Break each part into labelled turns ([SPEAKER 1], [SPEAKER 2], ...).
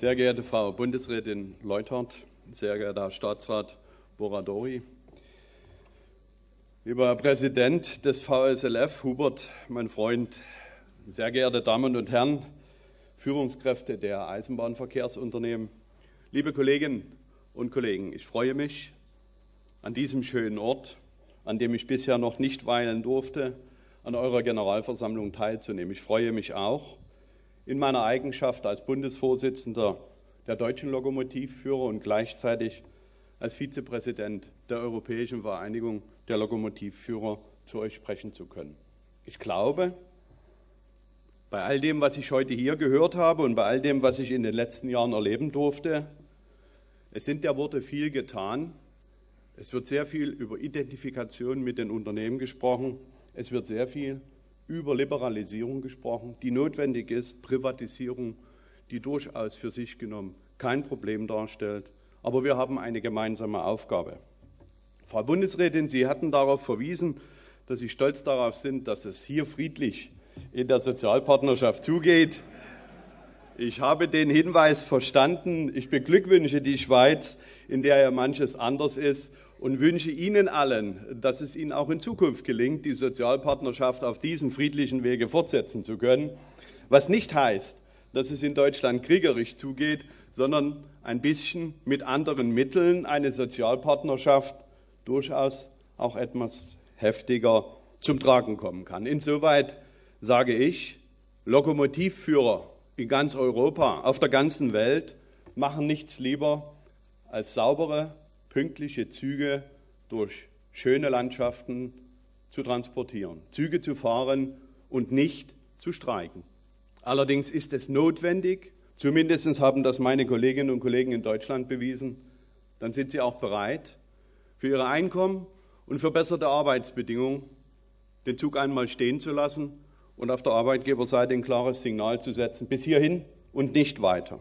[SPEAKER 1] Sehr geehrte Frau Bundesrätin Leuthard, sehr geehrter Herr Staatsrat Boradori, lieber Herr Präsident des VSLF, Hubert, mein Freund, sehr geehrte Damen und Herren, Führungskräfte der Eisenbahnverkehrsunternehmen, liebe Kolleginnen und Kollegen, ich freue mich, an diesem schönen Ort, an dem ich bisher noch nicht weilen durfte, an eurer Generalversammlung teilzunehmen. Ich freue mich auch, in meiner Eigenschaft als Bundesvorsitzender der Deutschen Lokomotivführer und gleichzeitig als Vizepräsident der Europäischen Vereinigung der Lokomotivführer zu euch sprechen zu können. Ich glaube, bei all dem, was ich heute hier gehört habe und bei all dem, was ich in den letzten Jahren erleben durfte, es sind der Worte viel getan. Es wird sehr viel über Identifikation mit den Unternehmen gesprochen. Es wird sehr viel über Liberalisierung gesprochen, die notwendig ist, Privatisierung, die durchaus für sich genommen kein Problem darstellt. Aber wir haben eine gemeinsame Aufgabe. Frau Bundesrätin, Sie hatten darauf verwiesen, dass Sie stolz darauf sind, dass es hier friedlich in der Sozialpartnerschaft zugeht. Ich habe den Hinweis verstanden. Ich beglückwünsche die Schweiz, in der ja manches anders ist, und wünsche Ihnen allen, dass es Ihnen auch in Zukunft gelingt, die Sozialpartnerschaft auf diesem friedlichen Wege fortsetzen zu können. Was nicht heißt, dass es in Deutschland kriegerisch zugeht, sondern ein bisschen mit anderen Mitteln eine Sozialpartnerschaft durchaus auch etwas heftiger zum Tragen kommen kann. Insoweit sage ich, Lokomotivführer in ganz Europa, auf der ganzen Welt, machen nichts lieber als saubere, pünktliche Züge durch schöne Landschaften zu transportieren, Züge zu fahren und nicht zu streiken. Allerdings ist es notwendig, zumindest haben das meine Kolleginnen und Kollegen in Deutschland bewiesen, dann sind sie auch bereit, für ihre Einkommen und verbesserte Arbeitsbedingungen den Zug einmal stehen zu lassen und auf der Arbeitgeberseite ein klares Signal zu setzen, bis hierhin und nicht weiter.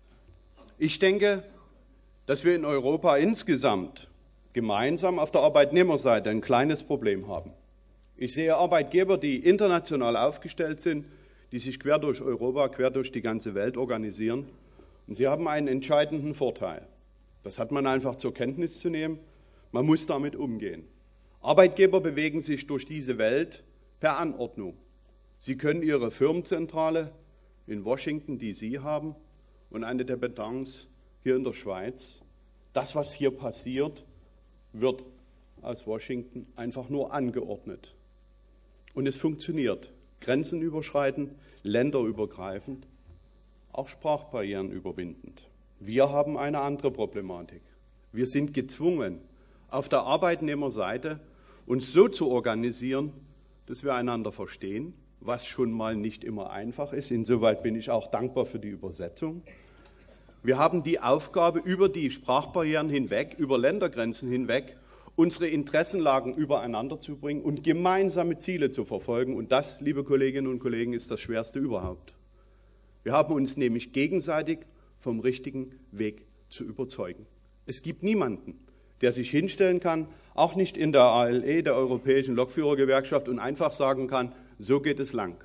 [SPEAKER 1] Ich denke, dass wir in Europa insgesamt gemeinsam auf der Arbeitnehmerseite ein kleines Problem haben. Ich sehe Arbeitgeber, die international aufgestellt sind, die sich quer durch Europa, quer durch die ganze Welt organisieren. Und sie haben einen entscheidenden Vorteil. Das hat man einfach zur Kenntnis zu nehmen. Man muss damit umgehen. Arbeitgeber bewegen sich durch diese Welt per Anordnung. Sie können ihre Firmenzentrale in Washington, D.C. haben und eine Dependance hier in der Schweiz. Das, was hier passiert, wird aus Washington einfach nur angeordnet. Und es funktioniert. Grenzenüberschreitend, länderübergreifend, auch Sprachbarrieren überwindend. Wir haben eine andere Problematik. Wir sind gezwungen, auf der Arbeitnehmerseite uns so zu organisieren, dass wir einander verstehen, was schon mal nicht immer einfach ist. Insoweit bin ich auch dankbar für die Übersetzung. Wir haben die Aufgabe, über die Sprachbarrieren hinweg, über Ländergrenzen hinweg, unsere Interessenlagen übereinander zu bringen und gemeinsame Ziele zu verfolgen. Und das, liebe Kolleginnen und Kollegen, ist das Schwerste überhaupt. Wir haben uns nämlich gegenseitig vom richtigen Weg zu überzeugen. Es gibt niemanden, der sich hinstellen kann, auch nicht in der ALE, der Europäischen Lokführergewerkschaft, und einfach sagen kann, so geht es lang.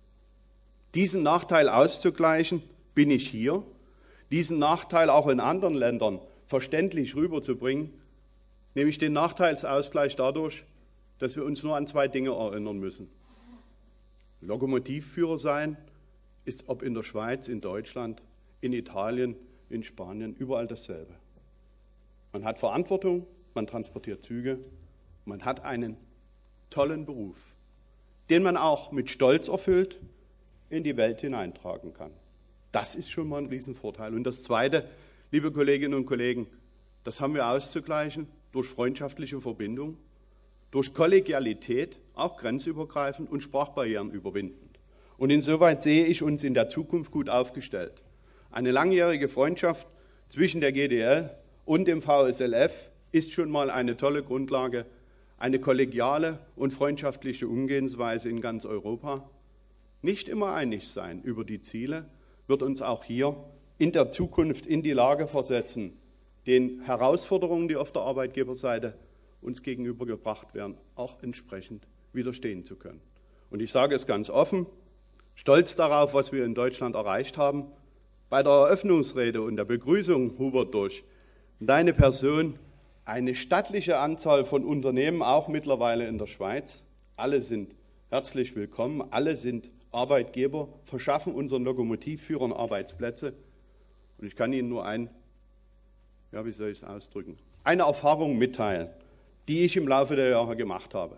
[SPEAKER 1] Diesen Nachteil auszugleichen, bin ich hier. Diesen Nachteil auch in anderen Ländern verständlich rüberzubringen, nämlich den Nachteilsausgleich dadurch, dass wir uns nur an zwei Dinge erinnern müssen. Lokomotivführer sein ist, ob in der Schweiz, in Deutschland, in Italien, in Spanien, überall dasselbe. Man hat Verantwortung, man transportiert Züge, man hat einen tollen Beruf, den man auch mit Stolz erfüllt in die Welt hineintragen kann. Das ist schon mal ein Riesenvorteil. Und das Zweite, liebe Kolleginnen und Kollegen, das haben wir auszugleichen durch freundschaftliche Verbindung, durch Kollegialität, auch grenzübergreifend und Sprachbarrieren überwindend. Und insoweit sehe ich uns in der Zukunft gut aufgestellt. Eine langjährige Freundschaft zwischen der GDL und dem VSLF ist schon mal eine tolle Grundlage, eine kollegiale und freundschaftliche Umgehensweise in ganz Europa. Nicht immer einig sein über die Ziele wird uns auch hier in der Zukunft in die Lage versetzen, den Herausforderungen, die auf der Arbeitgeberseite uns gegenübergebracht werden, auch entsprechend widerstehen zu können. Und ich sage es ganz offen, stolz darauf, was wir in Deutschland erreicht haben, bei der Eröffnungsrede und der Begrüßung, Hubert, durch deine Person eine stattliche Anzahl von Unternehmen, auch mittlerweile in der Schweiz. Alle sind herzlich willkommen, alle sind Arbeitgeber, verschaffen unseren Lokomotivführern Arbeitsplätze. Und ich kann Ihnen nur eine Erfahrung mitteilen, die ich im Laufe der Jahre gemacht habe.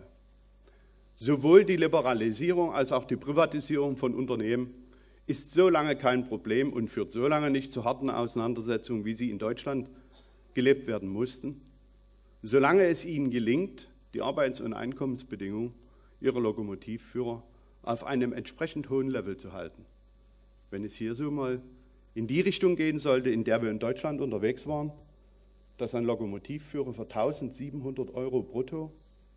[SPEAKER 1] Sowohl die Liberalisierung als auch die Privatisierung von Unternehmen ist so lange kein Problem und führt so lange nicht zu harten Auseinandersetzungen, wie sie in Deutschland gelebt werden mussten, solange es ihnen gelingt, die Arbeits- und Einkommensbedingungen ihrer Lokomotivführer auf einem entsprechend hohen Level zu halten. Wenn es hier so mal in die Richtung gehen sollte, in der wir in Deutschland unterwegs waren, dass ein Lokomotivführer für 1.700 € brutto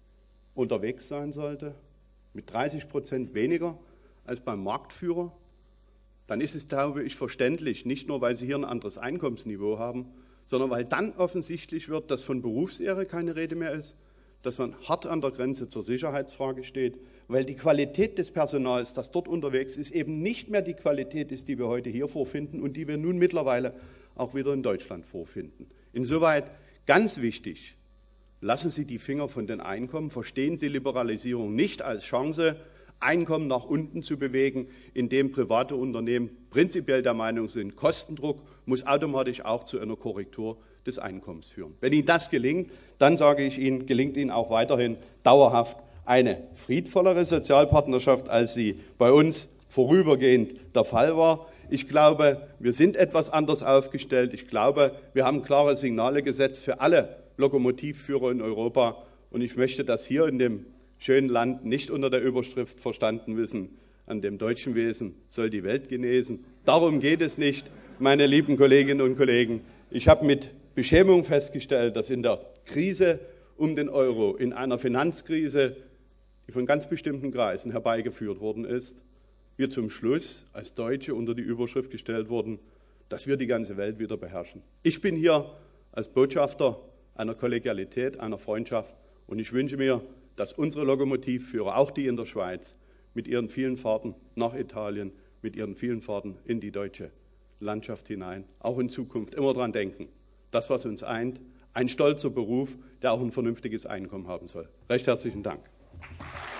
[SPEAKER 1] unterwegs sein sollte, mit 30% weniger als beim Marktführer, dann ist es, glaube ich, verständlich, nicht nur, weil Sie hier ein anderes Einkommensniveau haben, sondern weil dann offensichtlich wird, dass von Berufsehre keine Rede mehr ist, dass man hart an der Grenze zur Sicherheitsfrage steht, weil die Qualität des Personals, das dort unterwegs ist, eben nicht mehr die Qualität ist, die wir heute hier vorfinden und die wir nun mittlerweile auch wieder in Deutschland vorfinden. Insoweit ganz wichtig, lassen Sie die Finger von den Einkommen, verstehen Sie Liberalisierung nicht als Chance, Einkommen nach unten zu bewegen, indem private Unternehmen prinzipiell der Meinung sind, Kostendruck muss automatisch auch zu einer Korrektur des Einkommens führen. Wenn Ihnen das gelingt, dann sage ich Ihnen, gelingt Ihnen auch weiterhin dauerhaft eine friedvollere Sozialpartnerschaft, als sie bei uns vorübergehend der Fall war. Ich glaube, wir sind etwas anders aufgestellt. Ich glaube, wir haben klare Signale gesetzt für alle Lokomotivführer in Europa. Und ich möchte das hier in dem schönen Land nicht unter der Überschrift verstanden wissen, an dem deutschen Wesen soll die Welt genesen. Darum geht es nicht, meine lieben Kolleginnen und Kollegen. Ich habe mit Beschämung festgestellt, dass in der Krise um den Euro, in einer Finanzkrise, die von ganz bestimmten Kreisen herbeigeführt worden ist, wir zum Schluss als Deutsche unter die Überschrift gestellt wurden, dass wir die ganze Welt wieder beherrschen. Ich bin hier als Botschafter einer Kollegialität, einer Freundschaft und ich wünsche mir, dass unsere Lokomotivführer, auch die in der Schweiz, mit ihren vielen Fahrten nach Italien, mit ihren vielen Fahrten in die deutsche Landschaft hinein, auch in Zukunft immer daran denken, das, was uns eint, ein stolzer Beruf, der auch ein vernünftiges Einkommen haben soll. Recht herzlichen Dank.